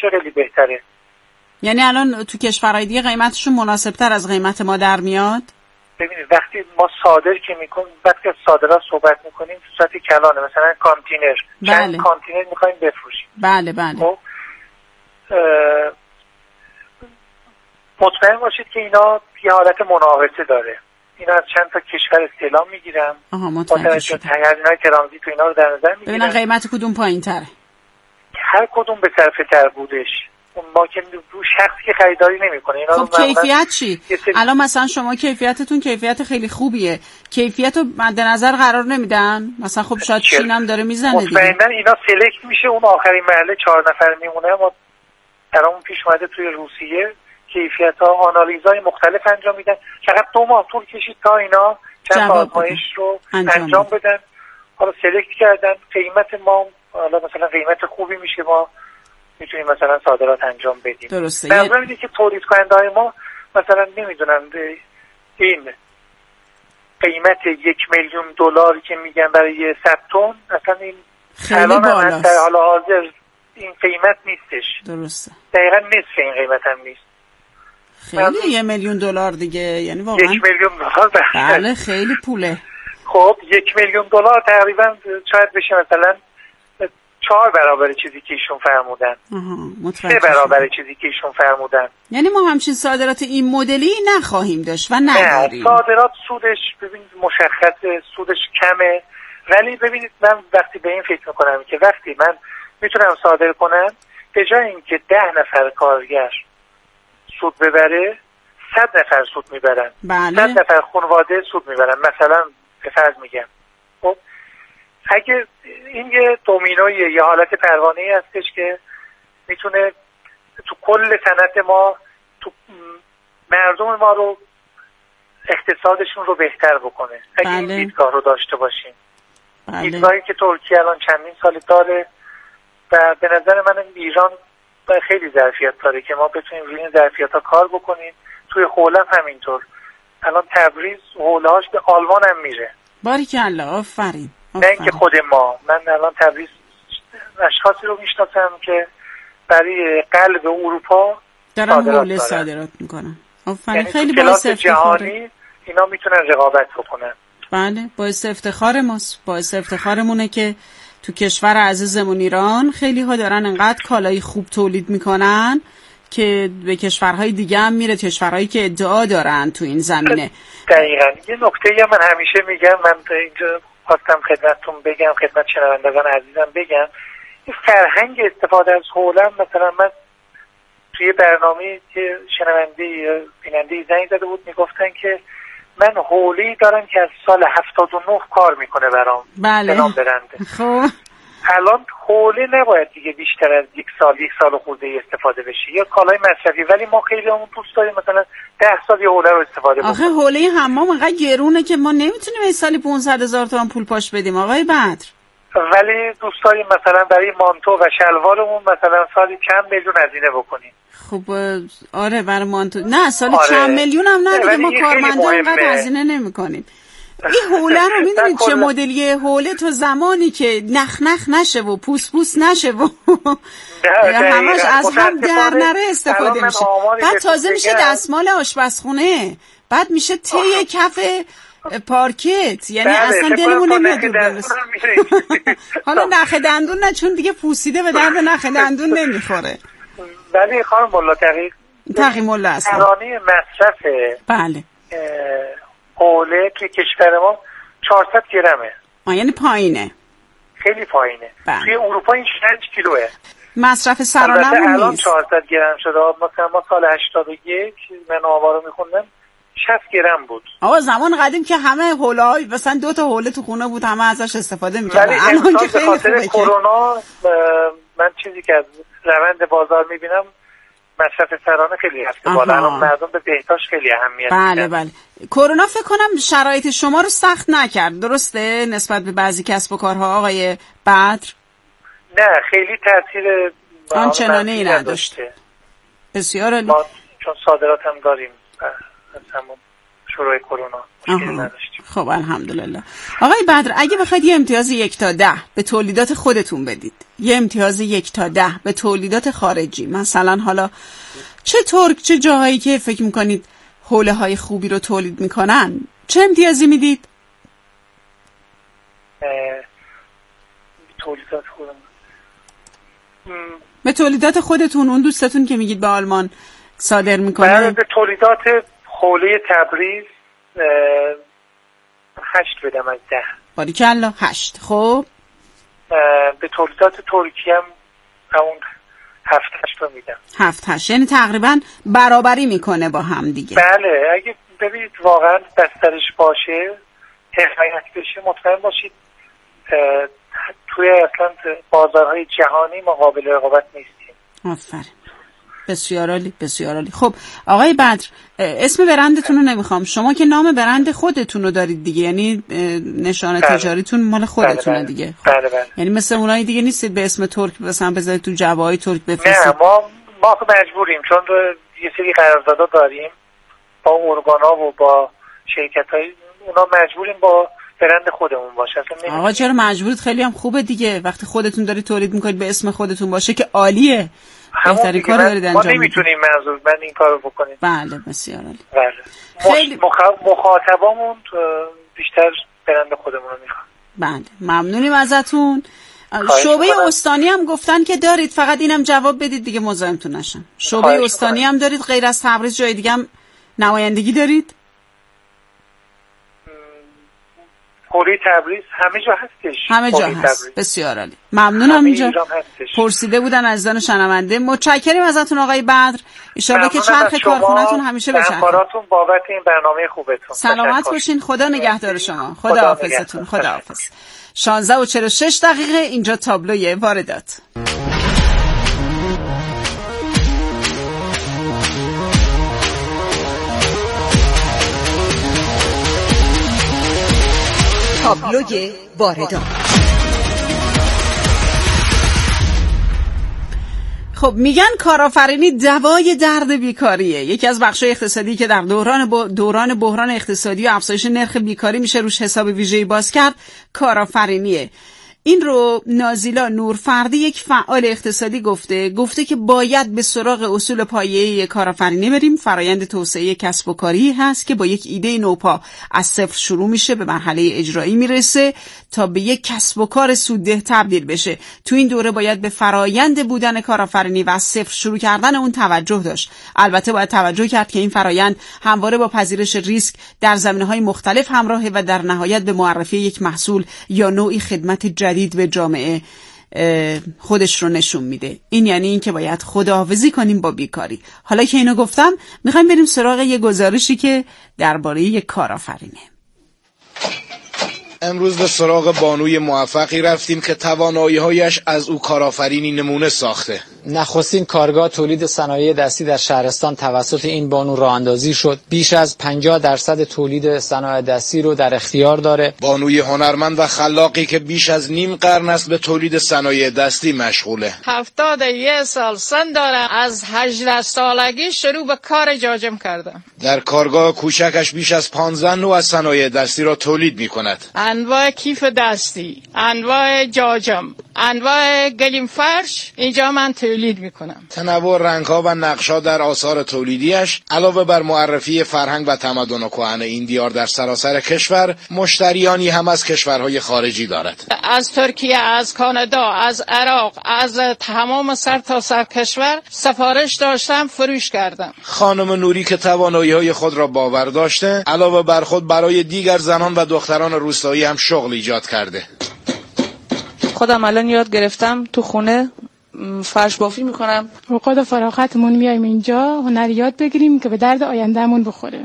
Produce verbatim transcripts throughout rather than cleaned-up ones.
میشه خیلی بهتره. یعنی الان تو کشورهای دیگه قیمتشون مناسب‌تر از قیمت ما در میاد؟ ببینید وقتی ما صادر که میکنیم، وقتی از صادرات صحبت میکنیم تو صورت کلانه، مثلا کانتینر بله. چند کانتینر میخوایم بفروشیم. بله بله. خب مطمئن باشید که اینا یه حالت مناقصه داره. اینا از چند تا کشور استعلام میگیرن. آها متوجه شدم. هزینه‌های ترانزیت تو اینا رو در نظر میگیرن. ببینن قیمت کدوم پایین‌تره. هر کدوم به صرفه تر بودش. اون ما که شخصی که خریداری نمیکنه اینا. خب کیفیت چی؟ سری... الان مثلا شما کیفیتتون کیفیت خیلی خوبیه. کیفیت رو مد نظر قرار نمیدن؟ مثلا خب شاید چین هم داره میزنه دیگه. مطمئنا اینا سلکت میشه، اون آخرین مرحله چهار نفر میمونه. ما برامون پیش اومده توی روسیه کیفیت‌ها آنالیزهای مختلف انجام میدن. فقط دو ماه طول کشید تا اینا چند تا آزمایش رو انجام, انجام بدن. حالا سلکت کردن. قیمت ما حالا مثلا قیمت خوبی میشه، ما میتونیم مثلا صادرات انجام بدیم. درسته. منظورم اینه که تولید کننده های ما مثلا نمیدونن این قیمت یک میلیون دلار که میگن برای صد تن، اصلا این خیلی بالاست. در حال حاضر این قیمت نیستش. درسته. دقیقا نصف این قیمت هم نیست. خیلی یه میلیون دلار دیگه، یعنی واقعا یک میلیون دلار. بله خیلی پوله. خب یک میلیون دلار تقریبا شاید بشه مثلا چهار برابر چیزی که ایشون فرمودن. سه برابر چیزی که ایشون فرمودن. یعنی ما همچین صادرات این مدلی نخواهیم داشت و نداریم. نه صادرات سودش ببینید مشخصه، سودش کمه، ولی ببینید من وقتی به این فکر میکنم که وقتی من میتونم صادر کنم به جای اینکه ده نفر کارگر سود ببره صد نفر سود میبرن. بله. صد نفر خانواده سود میبرن. مثلا به فرض میگم خب اگه این یه دومینویه، یه حالت پروانه‌ای هستش که میتونه تو کل صنعت ما، تو مردم ما رو، اقتصادشون رو بهتر بکنه. اگه بله. این دیدگاه رو داشته باشیم. بله. دیدگاهی که ترکیه الان چندین سال داره و به نظر من ایران خیلی ظرفیت داره که ما بتونیم روی این ظرفیت‌ها کار بکنیم. توی حوله هم همینطور. الان تبریز حوله‌هاش به آلمان هم میره. باریکلا، آفرین. نه اینکه خود ما، من الان تبریز اشخاصی رو میشناسم که برای قلب اروپا دارن حوله صادرات میکنن. آفرین. یعنی خیلی باعث افتخاره. اینا میتونن رقابت بکنن. بله باعث افتخار ماست. باعث افتخارمونه که تو کشور عزیزمون ایران خیلی ها دارن انقدر کالای خوب تولید میکنن که به کشورهای دیگه هم میره، کشورهایی که ادعا دارن تو این زمینه. دقیقاً. یه نکته‌ای من همیشه میگم، من اینجا خواستم خدمتتون بگم، خدمت شنوندگان عزیزم بگم، این فرهنگ استفاده از حوله، مثلا من توی برنامه که شنونده بیننده زنگ زده بود میگفتن که من حوله‌ای دارم که از سال هفتاد و نه کار میکنه برام. بله. برنده. خب الان حوله نباید دیگه بیشتر از یک سال یک سال خورده استفاده بشه، یا کالای مصرفی، ولی ما خیلی همون دوست داریم مثلا ده سال یه حوله رو استفاده بکنیم. آخه حوله حمام انقدر گرونه که ما نمیتونیم این سالی پانصد هزار تومان پول پاش بدیم آقای بدر. ولی دوست داریم مثلا برای مانتو و شلوارمون مثلا سالی چند میلیون هزینه بکنیم. خب آره برای مانتو نه سالی آره. چند میلیون هم نه دیگه، ما کارمندا اینقدر هزینه نمیکنیم. این حوله رو میدونید چه مدلیه؟ حوله تو زمانی که نخ نخ نشه و پوس پوس نشه و همش از هم در نره استفاده میشه. بعد تازه میشه دستمال آشپزخونه، بعد میشه ته کف پارکت، یعنی اصلا دلمون نمیاد دور برسه. حالا نخ دندون نه، چون دیگه پوسیده به درد نخ دندون نمیخوره. ولی خانم ملا تقی تقی ملا اصلا ترانه مصرف بله حوله که کشور ما چهارصد گرمه. آه یعنی پایینه، خیلی پایینه. بله. توی اروپا این شش کیلوه. مصرف سرانمون نیست. الان چهارصد گرم شده. مثلا ما سال هشتاد و یک من آمارو میخوندم شصت گرم بود. آقا زمان قدیم که همه حوله‌های مثلا دو تا حوله تو خونه بود، همه ازش استفاده می‌کردن. الان که خیلی خوبه. کرونا من چیزی که از روند بازار میبینم مصرف سرانه خیلی رفته بالا. الان مردم به بهداشت خیلی اهمیت میدن. بله بله. کرونا فکر کنم شرایط شما رو سخت نکرد، درسته؟ نسبت به بعضی کسب و کارها آقای بدر؟ نه خیلی تاثیر آنچنانی نداشته. بسیار عالی. ما چون صادرات هم داریم، همون شروع کرونا مشکلی نداشتیم. خب الحمدلله. آقای بدر، اگه بخواید یه امتیاز یک تا ده به تولیدات خودتون بدید، یه امتیاز یک تا ده به تولیدات خارجی، مثلا حالا چه ترک چه جاهایی که فکر میکنید حوله های خوبی رو تولید میکنن، چه امتیازی میدید؟ تولیدات خودم به تولیدات خودتون، اون دوستتون که میگید به آلمان صادر میکنه. من به تولیدات حوله تبریز هشت بدم از ده. باریکلا، هشت. خب به تولیدات ترکیه هم همون هفت هشت رو میدم. هفت هشت، یعنی تقریبا برابری میکنه با هم دیگه. بله، اگه ببینید واقعا بسترش باشه، حمایت بشه، مطمئن باشید توی اصلا بازارهای جهانی ما قابل رقابت نیستیم. آفرین، بسیار عالی، بسیار عالی. خب آقای بدر، اسم برندتون رو نمیخوام، شما که نام برند خودتون رو دارید دیگه، یعنی نشانه بله. تجاریتون مال خودتونه بله دیگه. خب. بله بله. یعنی مثل اونایی دیگه نیستید به اسم ترک مثلا بذارید تو جواهای ترک بفرستید. نه، ما ما مجبوریم، چون یه سری قراردادها داریم با ارگانا و با شرکت‌های، اونا مجبوریم با برند خودمون باشه. اصلا آقا چرا مجبورید؟ خیلی هم خوبه دیگه، وقتی خودتون دارید تولید میکنید به اسم خودتون باشه که عالیه. بهترین کار دارید انجام میدید. ما نمیتونیم منظور من این کارو بکنیم. بله بسیار عالی. بله. خیلی مخ... مخاطبامون بیشتر برند خودمون رو میخوان. بله، ممنونیم ازتون. شعبه استانی هم گفتن که دارید، فقط اینم جواب بدید دیگه مزاحمتون نشم. شعبه استانی هم دارید، غیر از تبریز جای دیگه هم نمایندگی دارید؟ حوله تبریز همه جا هستش. همه جا هست. تبریز. بسیار عالی. ممنونم. اینجا پرسیده بودن عزیزان شنونده. متشکرم ازتون آقای بدر. ان شاءالله که چرخ کارخونه‌تون همیشه بچرخه. همکاراتون بابت این برنامه خوبتون. سلامت باشین. خدا نگهدار شما. خدا حافظتون. خدا حافظ. شانزده و چهل و شش دقیقه اینجا تابلوی واردات. تابلوی واردات. خب میگن کارآفرینی دوای درد بیکاریه. یکی از بخش‌های اقتصادی که در دوران ب... دوران بحران اقتصادی و افزایش نرخ بیکاری میشه روش حساب ویژه‌ای باز کرد، کارآفرینیه. این رو نازیلا نورفردی، یک فعال اقتصادی، گفته گفته که باید به سراغ اصول پایه‌ای کارآفرینی بریم. فرایند توسعه کسب و کاری هست که با یک ایده نوپا از صفر شروع میشه، به مرحله اجرایی میرسه تا به یک کسب و کار سودده تبدیل بشه. تو این دوره باید به فرایند بودن کارآفرینی و از صفر شروع کردن اون توجه داشت. البته باید توجه کرد که این فرایند همواره با پذیرش ریسک در زمینه‌های مختلف همراهه و در نهایت به معرفی یک محصول یا نوعی خدمت جدید به جامعه خودش رو نشون میده. این یعنی این که باید خداحافظی کنیم با بیکاری. حالا که اینو گفتم، میخوایم بریم سراغ یه گزارشی که درباره یک کارآفرینه. امروز به سراغ بانوی موفقی رفتیم که توانایی‌هایش از او کارآفرینی نمونه ساخته. نخستین کارگاه تولید صنایع دستی در شهرستان توسط این بانو راه اندازی شد. بیش از پنجاه درصد تولید صنایع دستی رو در اختیار داره. بانوی هنرمند و خلاقی که بیش از نیم قرن است به تولید صنایع دستی مشغوله. هفتاد و یک سال سن دارم. از هجده سالگی شروع به کار جاجم کردم. در کارگاه کوچکش بیش از پانزده نوع از صنایع دستی را تولید می‌کند. انواع کیف دستی، انواع جاجم، انواع گلیم فرش اینجا من تولید میکنم. تنوع رنگ‌ها و نقش‌ها در آثار تولیدیش علاوه بر معرفی فرهنگ و تمدن کهن این دیار در سراسر کشور، مشتریانی هم از کشورهای خارجی دارد. از ترکیه، از کانادا، از عراق، از تمام سرتاسر کشور سفارش داشتم، فروش کردم. خانم نوری که توانایی‌های خود را باور داشته، علاوه بر خود برای دیگر زنان و دختران روستایی هم شغل ایجاد کرده. خودم الان یاد گرفتم تو خونه فرش بافی میکنم. اوقات فراغتمون میایم اینجا هنر یاد بگیریم که به درد آیندهمون بخوره.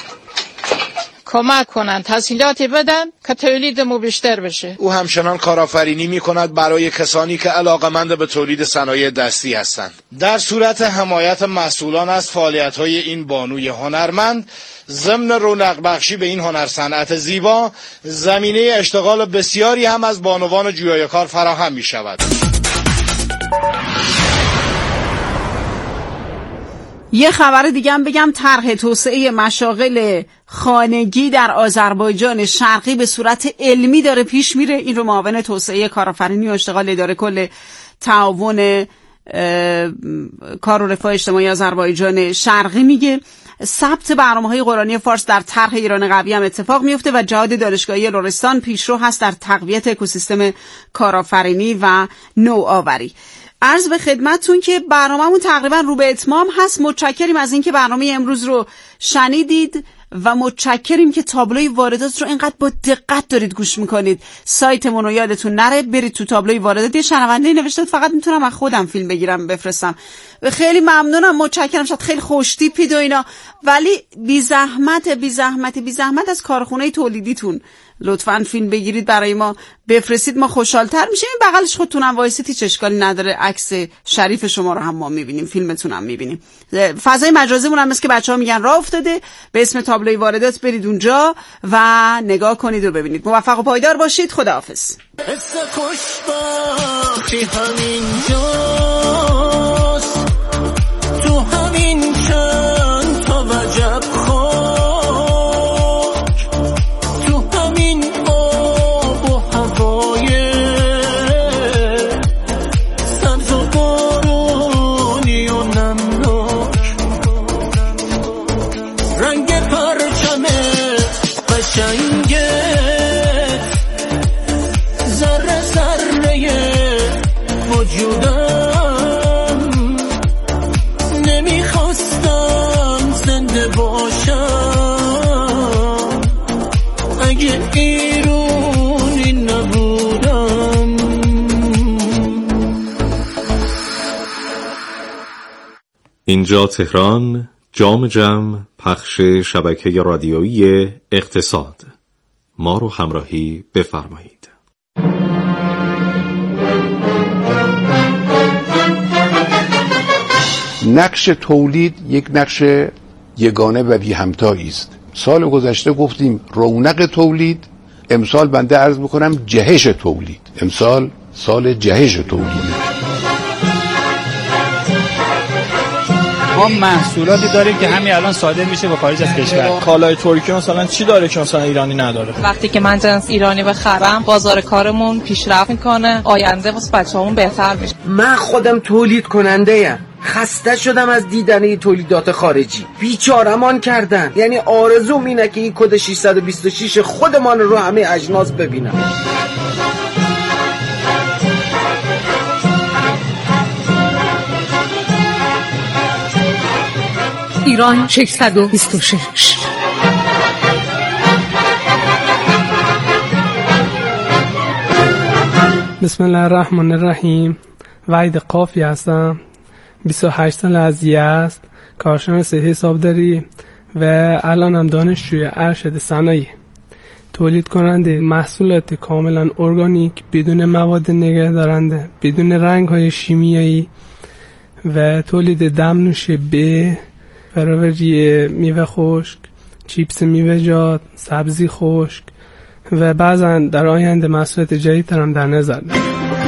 کمک کنن، تسهیلاتی بدن که تولیدمون بیشتر بشه. او همچنان کارآفرینی میکند برای کسانی که علاقه‌مند به تولید صنایع دستی هستند. در صورت حمایت مسئولان از فعالیت‌های این بانوی هنرمند، ضمن رونق بخشی به این هنر صنعت زیبا، زمینه اشتغال بسیاری هم از بانوان جویای کار فراهم می‌شود. یه خبر دیگه هم بگم، طرح توسعه مشاغل خانگی در آذربایجان شرقی به صورت علمی داره پیش میره. این رو معاون توسعه کارآفرینی و اشتغال اداره کل تعاون کار و رفاه اجتماعی آذربایجان شرقی میگه. ثبت برنامه‌های قرآنی فارس در طرح ایران قوی هم اتفاق میفته و جهاد دانشگاهی لرستان پیشرو هست در تقویت اکوسیستم کارآفرینی و نوآوری. عرض به خدمتتون که برنامه‌مون تقریبا رو به اتمام هست. متشکریم از اینکه برنامه امروز رو شنیدید و متشکریم که تابلوی واردات رو اینقدر با دقت دارید گوش میکنید. سایتمون رو یادتون نره برید تو تابلوی واردات. یه شنونده نوشته فقط میتونم از خودم فیلم بگیرم بفرستم. خیلی ممنونم، متشکرم. شاید خیلی خوشتیپید و اینا، ولی بی زحمت بی زحمت بی زحمت از کارخونه تولیدیتون لطفاً فیلم بگیرید برای ما بفرستید، ما خوشحال‌تر میشیم. این بغلش خودتونم وایسید، هیچ اشکالی نداره. عکس شریف شما رو هم ما میبینیم، فیلمتون هم میبینیم. فضای مجازیمون هم مثل که بچه‌ها میگن راه افتاده، به اسم تابلوی واردات برید اونجا و نگاه کنید و ببینید. موفق و پایدار باشید. خداحافظ. تو همین چند تا وجب اینجا تهران، جام جم، پخش شبکه رادیویی اقتصاد. ما رو همراهی بفرمایید. نقش تولید یک نقش یگانه و بی همتایی است. سال گذشته گفتیم رونق تولید، امسال بنده عرض میکنم جهش تولید. امسال سال جهش تولید. ما محصولاتی داریم که همین الان صادر میشه به خارج از کشور. کالای ترکیه مثلا چی داره که مثلا ایرانی نداره؟ وقتی که من جنس ایرانی بخرم بازار کارمون پیشرفت میکنه، آینده واسه بچه‌مون بهتر میشه. من خودم تولید کننده ام، خسته شدم از دیدن تولیدات خارجی، بیچاره‌مان کردن. یعنی آرزوم اینه که این کد ششصد و بیست و شش خودمان رو همه اجناس ببینم. ایران ششصد و بیست و شش. بسم الله الرحمن الرحیم. وحید قافی هستم، بیست و هشت سال از یزد، کارشناس حسابداری و الان هم دانشجوی ارشد صنایع. تولید کننده محصولات کاملا ارگانیک بدون مواد نگهدارنده، بدون رنگ های شیمیایی و تولید دمنوش به فراوری میوه خشک، چیپس میوه‌جات، سبزی خشک و بعضا در آینده محصولات جدیدتر هم در نظر داریم.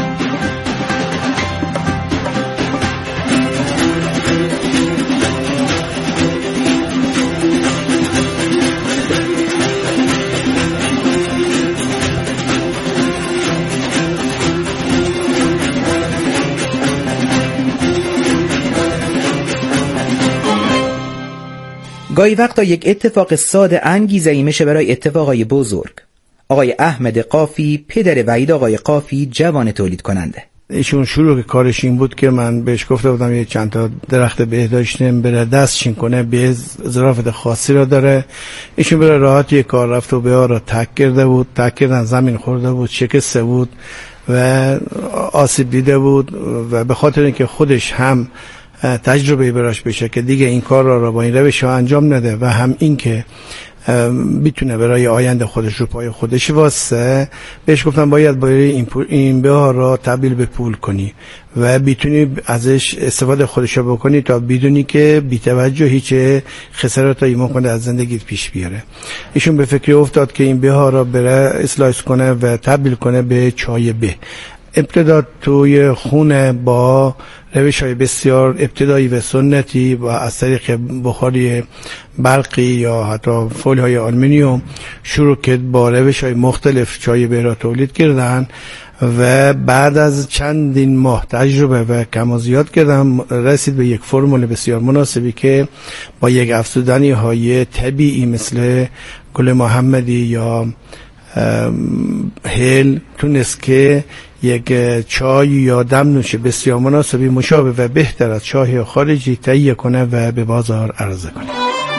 گاهی وقتا یک اتفاق ساده انگیزه‌ای میشه برای اتفاقای بزرگ. آقای احمد قافی پدر وحید آقای قافی جوان تولید کننده. ایشون شروع کارش این بود که من بهش گفته بودم یه چند تا درخت بهداشتیم بره دستشین کنه، به ظرافت خاصی را داره. ایشون بره راحت یه کار رفت و به ها را تک کرده بود، تک کردن زمین خورده بود، شکسته بود و آسیب دیده بود و به خاطر اینکه خودش هم تجربه براش بشه که دیگه این کار را, را با این روش انجام نده و هم این که بیتونه برای آینده خودش رو پای خودش واسه، بهش گفتم باید باید این, این به ها را تبدیل به پول کنی و بیتونی ازش استفاده خودش رو بکنی تا بدونی که بی توجه هیچ خسارتی ممکنه از زندگیت پیش بیاره. ایشون به فکر افتاد که این به ها را بره اسلایس کنه و تبدیل کنه به چای به. ابتدا توی خونه با روش های بسیار ابتدایی و سنتی و از طریق بخاری برقی یا حتی فولی های آلومینیوم شروع کرد با روش های مختلف چای به را تولید کردن و بعد از چندین ماه تجربه و کم و زیاد کردم رسید به یک فرمول بسیار مناسبی که با یک افزودنی های طبیعی مثل گل محمدی یا هل تونست که یک چای یا دمنوش بسیار مناسبی مشابه و بهتر از چای خارجی تهیه کنه و به بازار عرضه کنه.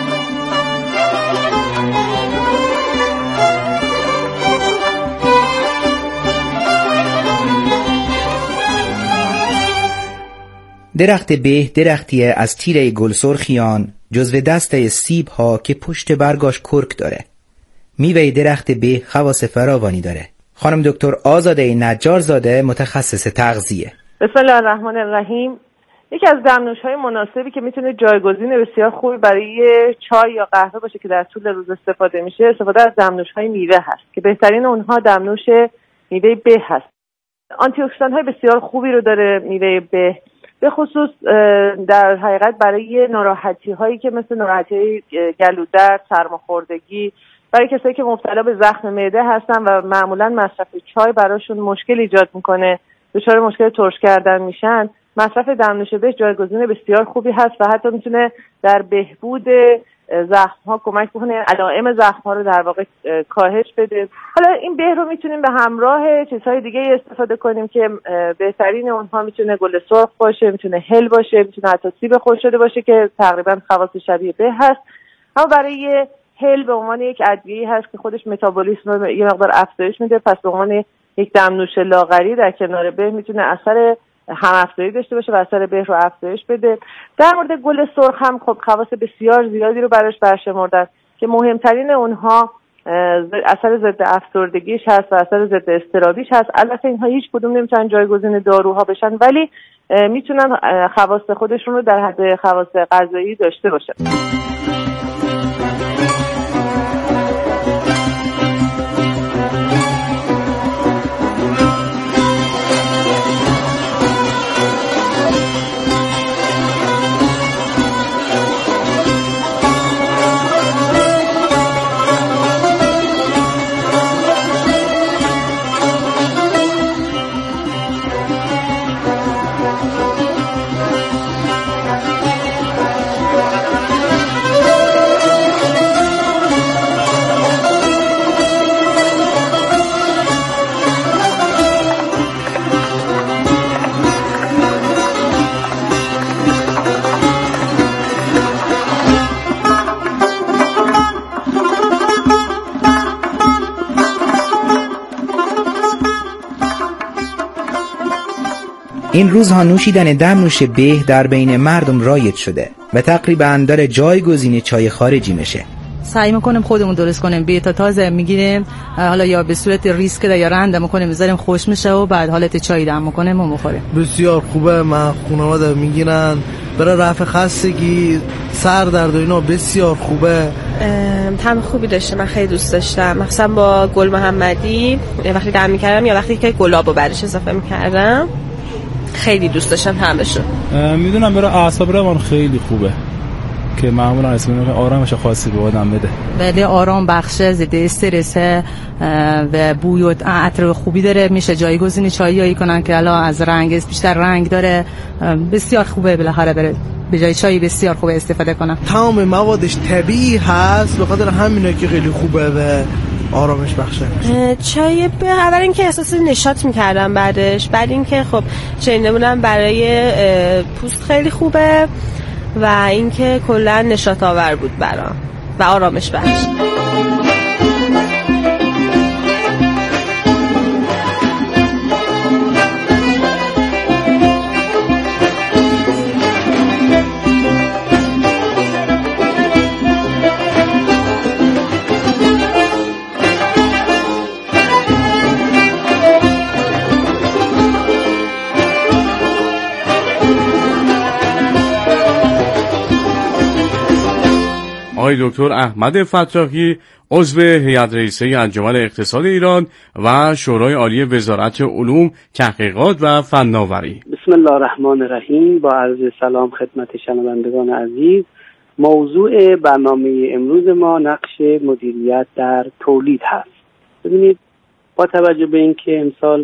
درخت به درختی از تیره گل سرخیان جزو دسته سیب ها که پشت برگاش کرک داره. میوه درخت به خواص فراوانی داره. خانم دکتر آزاده نجارزاده متخصص تغذیه. بسم الله الرحمن الرحیم. یکی از دمنوش‌های مناسبی که میتونه جایگزین بسیار خوبی برای چای یا قهوه باشه که در طول روز استفاده میشه، استفاده از دمنوش‌های میوه هست که بهترین اونها دمنوش میوه به هست. آنتی اکسیدان‌های بسیار خوبی رو داره میوه به، به خصوص در حقیقت برای ناراحتی‌هایی که مثل ناراحتی گلودرد، سرماخوردگی، برای کسایی که مبتلا به زخم معده هستن و معمولا مصرف چای براشون مشکل ایجاد میکنه، دچار مشکل ترش کردن میشن، مصرف دمنوش به جایگزین بسیار خوبی هست و حتی میتونه در بهبود زخم ها کمک بکنه، علائم زخم ها رو در واقع کاهش بده. حالا این به رو میتونیم به همراه چیزهای دیگه استفاده کنیم که بهترین اونها میتونه گل سرخ باشه، میتونه هل باشه، میتونه حتی سیب خشک شده باشه که تقریبا خواص شبیه به هست. اما برای هل به عنوان یک ادویه هست که خودش متابولیسم رو یه مقدار افزایش میده، پس به عنوان یک دمنوش لاغری در کنار به میتونه اثر هم افزایی داشته باشه و اثر به رو افزایش بده. در مورد گل سرخ هم خب خواص بسیار زیادی رو براش برشمردن که مهمترین اونها اثر ضد افسردگیش هست و اثر ضد اضطرابیش هست. البته اینها هیچ کدوم نمیتونن جایگزین داروها بشن، ولی میتونن خواص خودشون رو در حد خواص غذایی داشته باشن. این روزها نوشیدن دمنوش به در بین مردم رایج شده و تقریبا داره جایگزین چای خارجی میشه. سعی میکنیم خودمون درست کنیم، بیتا تازه میگیریم، حالا یا به صورت ریسک یا رند میکنیم میذاریم خوش میشه و بعد حالت چای دم میکنیم و میخوریم. بسیار خوبه. من خانواده میگیرن برای رفع خستگی، سر درد و اینا بسیار خوبه. طعم خوبی داشته، من خیلی دوست داشتم، مثلا با گل محمدی وقتی دم میکردم یا وقتی که گلابو بعدش اضافه میکردم خیلی دوست داشتم طعمشو. میدونم برای اعصاب روان خیلی خوبه که معمولا اسم آرامش خاصی به آدم بده. بله آرام بخشه، ضد استرس و بوی و عطر خوبی داره، میشه جایگزین چایایی کنن که الان از رنگ بیشتر رنگ داره، بسیار خوبه بالاخره بره به جای چای بسیار خوبه استفاده کنن. تمام موادش طبیعی هست، به خاطر همینه که خیلی خوبه و آرامش بخشه. چای به اول اینکه احساس نشاط میکردم بعدش، بعد اینکه خب شنیده بودم برای پوست خیلی خوبه و اینکه کلا نشاط آور بود برام و آرامش بخش. آقای دکتر احمد فتاحی عضو هیئت رئیسه انجمن اقتصاد ایران و شورای عالی وزارت علوم، تحقیقات و فناوری. بسم الله الرحمن الرحیم. با عرض سلام خدمت شنوندگان عزیز. موضوع برنامه امروز ما نقش مدیریت در تولید هست. ببینید، با توجه به اینکه امسال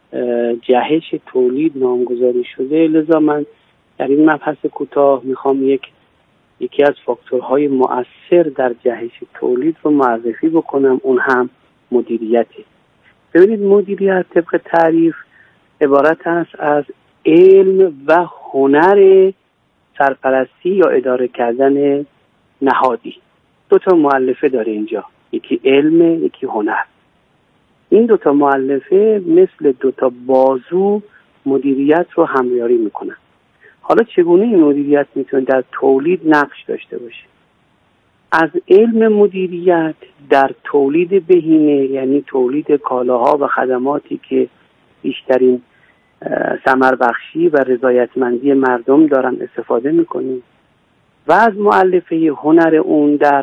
جهش تولید نامگذاری شده، لذا من در این مبحث کوتاه میخوام یک یکی از فاکتورهای مؤثر در جهش تولید رو معرفی بکنم، اون هم مدیریته. ببینید، مدیریت طبق تعریف عبارت است از علم و هنر سرپرستی یا اداره کردن نهادی. دو تا مؤلفه داره اینجا، یکی علم، یکی هنر. این دو تا مؤلفه مثل دو تا بازو مدیریت رو همیاری میکنن. حالا چگونه این مدیریت میتونه در تولید نقش داشته باشه؟ از علم مدیریت در تولید بهینه، یعنی تولید کالاها و خدماتی که بیشترین ثمر بخشی و رضایتمندی مردم دارن استفاده میکنیم. و از مؤلفه هنر اون در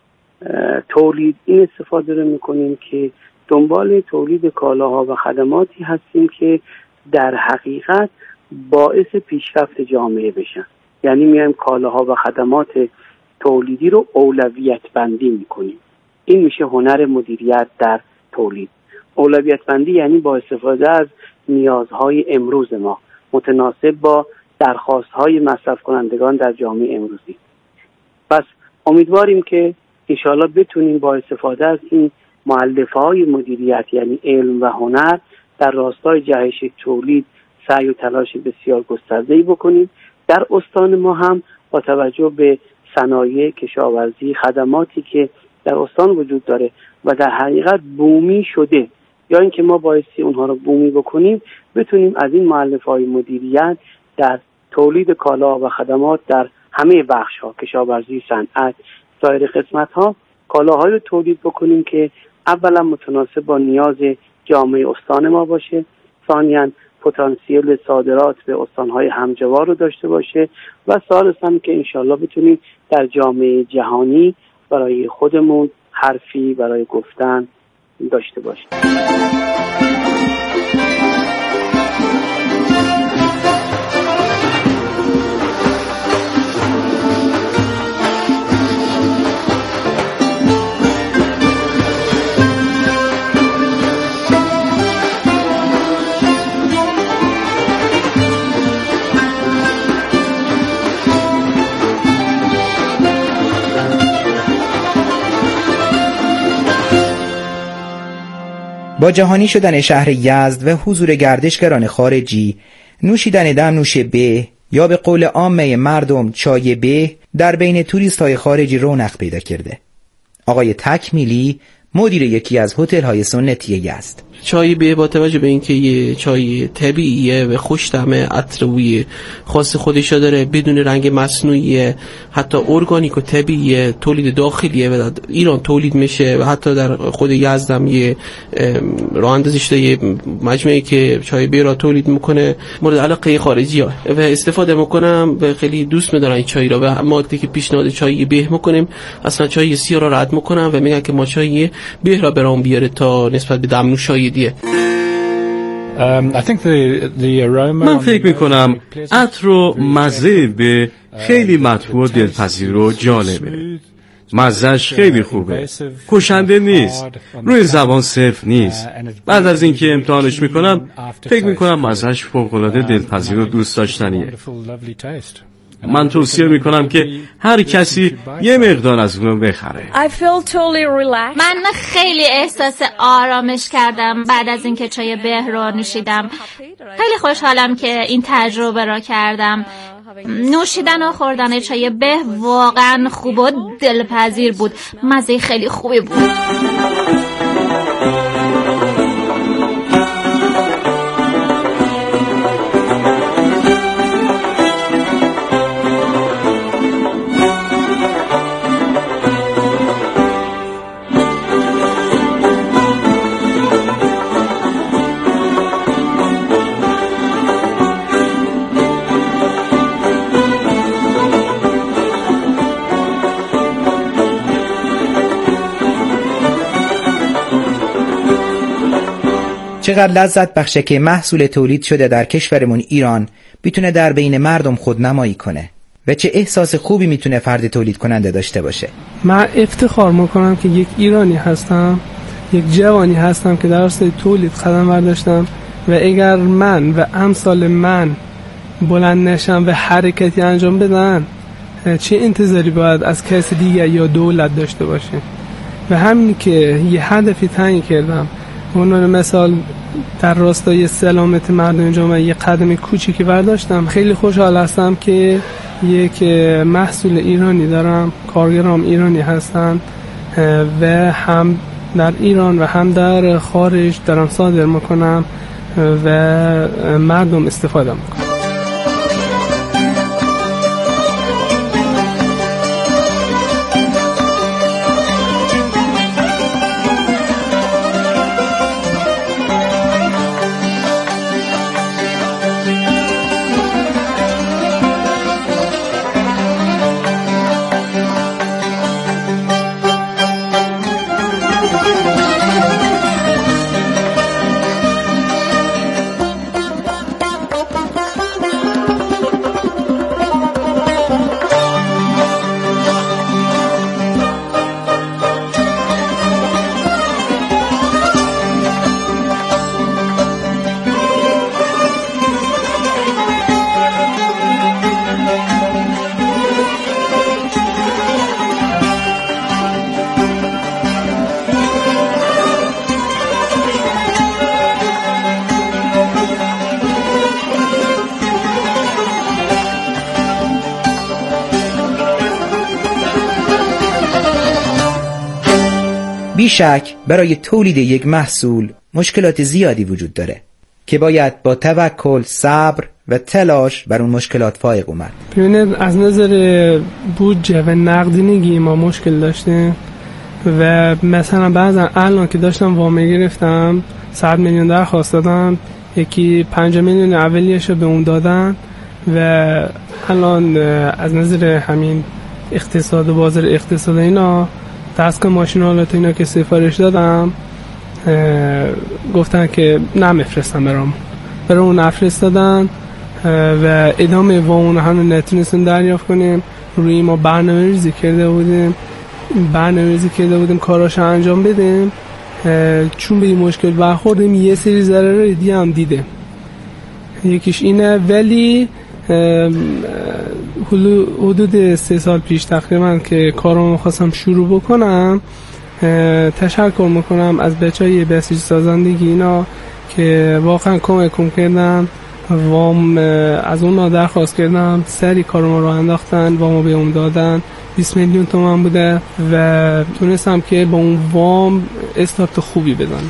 تولید این استفاده رو میکنیم که دنبال تولید کالاها و خدماتی هستیم که در حقیقت باعث پیشرفت جامعه بشن. یعنی میایم کالاها و خدمات تولیدی رو اولویت بندی میکنیم. این میشه هنر مدیریت در تولید. اولویت بندی یعنی با استفاده از نیازهای امروز ما، متناسب با درخواستهای مصرف کنندگان در جامعه امروزی. پس امیدواریم که انشاءالله بتونیم با استفاده از این مؤلفه‌های مدیریت یعنی علم و هنر در راستای جهش تولید سعی و تلاش بسیار گسترده‌ای بکنیم. در استان ما هم با توجه به صنایع کشاورزی، خدماتی که در استان وجود داره و در حقیقت بومی شده، یا اینکه ما بایستی اونها رو بومی بکنیم، بتونیم از این مؤلفه‌های مدیریت در تولید کالا و خدمات در همه بخش‌ها، کشاورزی، صنعت، سایر قسمت‌ها، کالاهایی رو تولید بکنیم که اولا متناسب با نیاز جامعه استان ما باشه، ثانیاً پتانسیل صادرات به استان‌های همجوار رو داشته باشه و ثالثاً که انشالله بتونیم در جامعه جهانی برای خودمون حرفی برای گفتن داشته باشیم. با جهانی شدن شهر یزد و حضور گردشگران خارجی، نوشیدن دمنوش به یا به قول عامه مردم چای به در بین توریست های خارجی رونق پیدا کرده. آقای تکمیلی مدیر یکی از هتل های سنتی یزد: چای به با توجه به اینکه یه چای طبیعیه و خوش طعم، عطر و خاص خودش داره، بدون رنگ مصنوعی، حتی ارگانیک و طبیعیه، تولید داخلیه و در ایران تولید میشه و حتی در خود یزد هم یه راه اندازی شده یه مجموعه که چای به را تولید میکنه مورد علاقه خارجی‌ها و استفاده میکنم و خیلی دوست می‌دارن این چای را و ما وقتی که پیشنهاد چای به میکنیم اصلا چای سیاه را رد میکنم و میگن که ما چای به را برام بیاره تا نسبت به دمنوشای دیگه. من فکر میکنم عطر و مزه به خیلی مطبوع و دلپذیر و جالبه. مزهش خیلی خوبه، کشنده نیست، روی زبان صفر نیست. بعد از اینکه امتحانش میکنم فکر میکنم مزهش فوق‌العاده دلپذیر و دوست داشتنیه. من توصیه میکنم که هر کسی یه مقدار از اونو بخره. من خیلی احساس آرامش کردم بعد از اینکه چای به رو نوشیدم. خیلی خوشحالم که این تجربه را کردم. نوشیدن و خوردن چای به واقعا خوب و دلپذیر بود. مزه خیلی خوبی بود. چقدر لذت بخشه که محصول تولید شده در کشورمون ایران میتونه در بین مردم خودنمایی کنه و چه احساس خوبی میتونه فرد تولید کننده داشته باشه. من افتخار میکنم که یک ایرانی هستم، یک جوانی هستم که در راستای تولید قدم برداشتم و اگر من و امثال من بلند نشم و حرکتی انجام بدن چه انتظاری باید از کسی دیگر یا دولت داشته باشه. و همین که یه هدفی تعیین کردم، عنوان مثال در راستای سلامت مردم جامعه یه قدم کوچیکی برداشتم. خیلی خوشحال هستم که یک محصول ایرانی دارم، کارگرام ایرانی هستن و هم در ایران و هم در خارج دارم صادر میکنم و مردم استفاده میکنم. بیشک برای تولید یک محصول مشکلات زیادی وجود داره که باید با توکل، صبر و تلاش بر اون مشکلات فائق اومد. ببینید از نظر بودجه و نقدینگی ما مشکل داشتیم و مثلا بعضا الان که داشتم وام گرفتم صد میلیون درخواست دادم، یکی پنج میلیون اولیش رو به اون دادن و الان از نظر همین اقتصاد و بازار اقتصاد اینا دستگاه ماشینالات اینا که سفارش دادم گفتن که نمیفرستم برام برام اون نفرستادن و ادامه وامون هم نتونستیم دریافت کنیم. روی ما برنامه ریزی کرده بودیم برنامه ریزی کرده بودیم کاراش انجام بدیم، چون به این مشکل برخوردیم یه سری ضرر دیگه هم دیده. یکیش اینه، ولی حدود سه سال پیش تقریبا که کارمو خواستم شروع بکنم تشکر میکنم از بچهای بسیج سازندگی اینا که واقعا کمکم کردن. وام از اونا درخواست کردم، سری کارمو رو انداختن، وامو به اون دادن، بیست میلیون تومان بوده و تونستم که با اون وام استارت خوبی بزنم.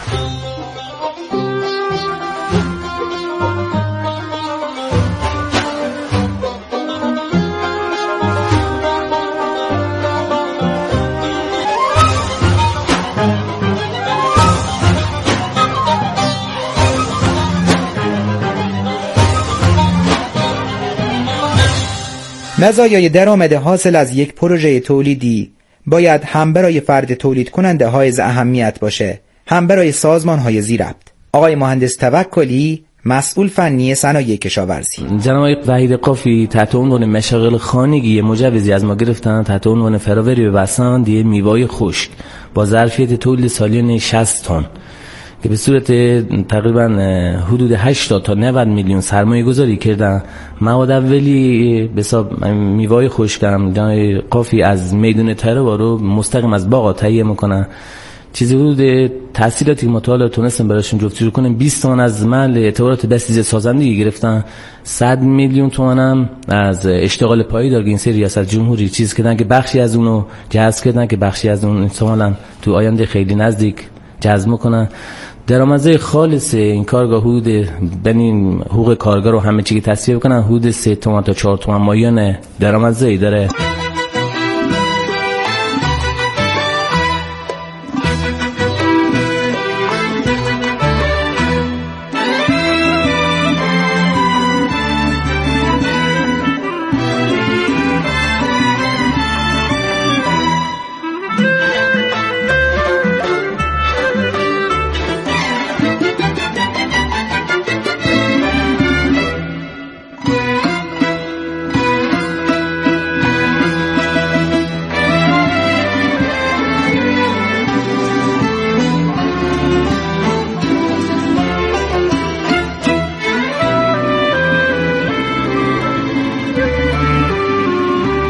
مزایای درآمد حاصل از یک پروژه تولیدی باید هم برای فرد تولید کننده حائز اهمیت باشه، هم برای سازمان های زیربط. آقای مهندس توکلی، مسئول فنی صنایع کشاورزی. جناب آقای وحید قافی تحت عنوان مشاغل خانگی مجوزی از ما گرفتن، تحت عنوان فراوری به بسان دیه میوای خشک با ظرفیت تولید سالیانه شصت تن که به صورت تقریبا حدود هشتاد تا نود میلیون سرمایه گذاری کردن. مواد اولی به حساب میوای خشکم جناب قافی از میدون تهران رو مستقیم از باغ تهیه میکنن. چیزی حدود تحصیلاتی مطالعه تونستن براشون جفتجور کنیم. بیست تومن از محل اعتبارات بسیج سازندگی گرفتن، صد میلیون تومن هم از اشتغال پایدار گینسه ریاست جمهوری چیز کردن که بخشی از اونو جذب کردن که بخشی از اون احتمالاً تو آینده خیلی نزدیک جذب میکنن. درآمدزای خالص این کارگاه حدود بین حقوق کارگر رو همه چی که تصفیه بکنن حدود سه تومن تا چهار تومن مایان درآمدزایی داره.